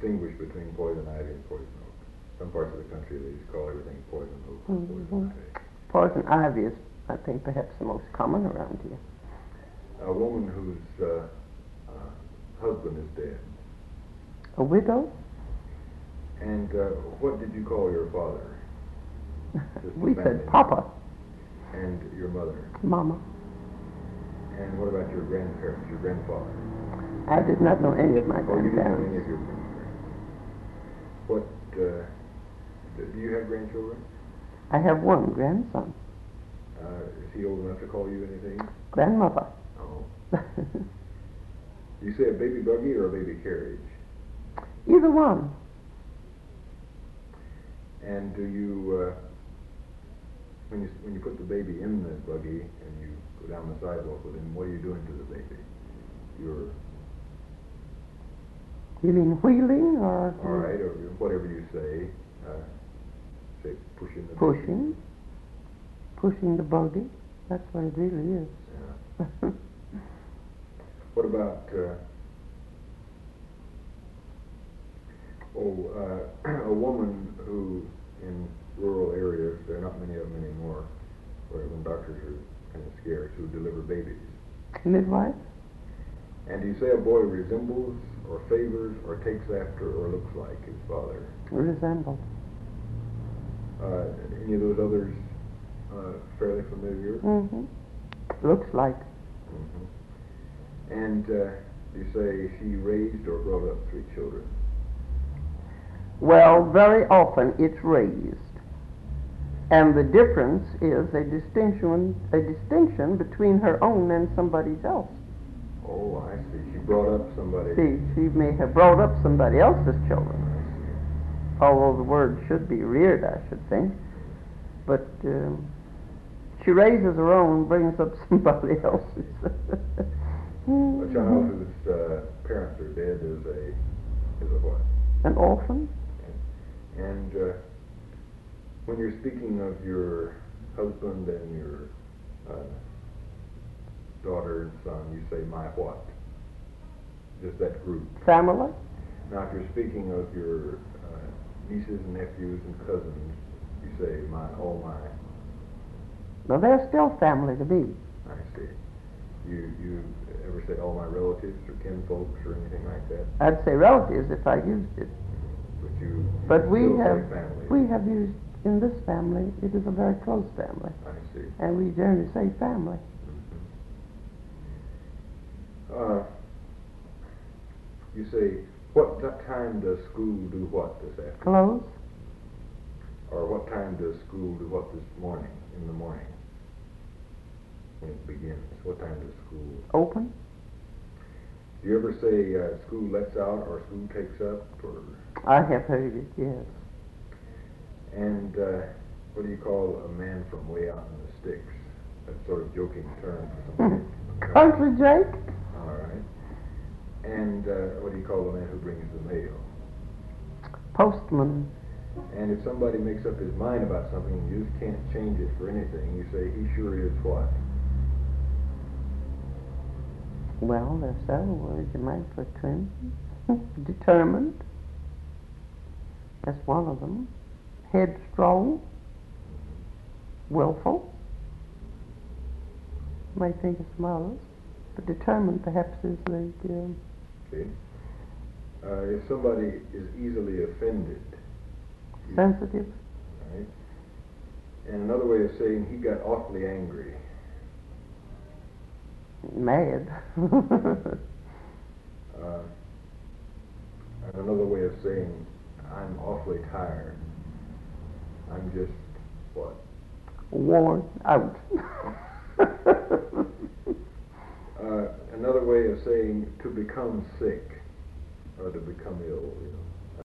distinguish between poison ivy and poison oak. Some parts of the country they just call everything poison oak or poison ivy. Poison ivy is, I think, perhaps the most common around here. A woman whose husband is dead. A widow? And what did you call your father? We said Papa. And your mother? Mama. And what about your grandparents, your grandfather? I did not know any of my Oh, you didn't know grandparents. any of your grandparents. What, do you have grandchildren? I have one grandson. Is he old enough to call you anything? Grandmother. Oh. You say a baby buggy or a baby carriage? Either one. And do you, when you put the baby in the buggy and you go down the sidewalk with him, what are you doing to the baby? You're... You mean wheeling or? All right, or whatever you say. Say pushing the pushing. baby. Pushing the buggy. That's what it really is. Yeah. What about, a woman who, in rural areas, there are not many of them anymore, where when doctors are kind of scarce, who deliver babies. Midwife? And do you say a boy resembles, or favors, or takes after, or looks like his father? Resemble. Any of those others fairly familiar? Mm-hmm. Looks like. Mm-hmm. And you say she raised or brought up 3 children? Well, very often it's raised. And the difference is a distinction between her own and somebody else. Oh, I see. She brought up somebody. See, she may have brought up somebody else's children. I see. Although the word should be reared, I should think. But she raises her own, brings up somebody else's. A child whose parents are dead is a what? An orphan. Okay. And when you're speaking of your husband and your daughter and son, you say my what? Just that group. Family. Now, if you're speaking of your nieces and nephews and cousins, you say all my. Well, they're still family to me. I see. You ever say all my relatives or kinfolks or anything like that? I'd say relatives if I used it. But we still have say family. We have used in this family. It is a very close family. I see. And we generally say family. Mm-hmm. You say, what time does school do what this afternoon? Close. Or what time does school do what this morning, in the morning? When it begins, what time does school open? Do you ever say school lets out or school takes up? Or I have heard it, yes. And what do you call a man from way out in the sticks? That sort of joking term for somebody. Country Jake. All right. And what do you call the man who brings the mail? Postman. And if somebody makes up his mind about something and you just can't change it for anything, you say he sure is what? Well, there's several words you might put to him. Determined. That's one of them. Headstrong. Willful. You might think of some others. But determined perhaps is the... See? If somebody is easily offended. Sensitive. Right? And another way of saying he got awfully angry. Mad. And another way of saying I'm awfully tired. I'm just what? Worn out. Another way of saying to become sick or to become ill, you know.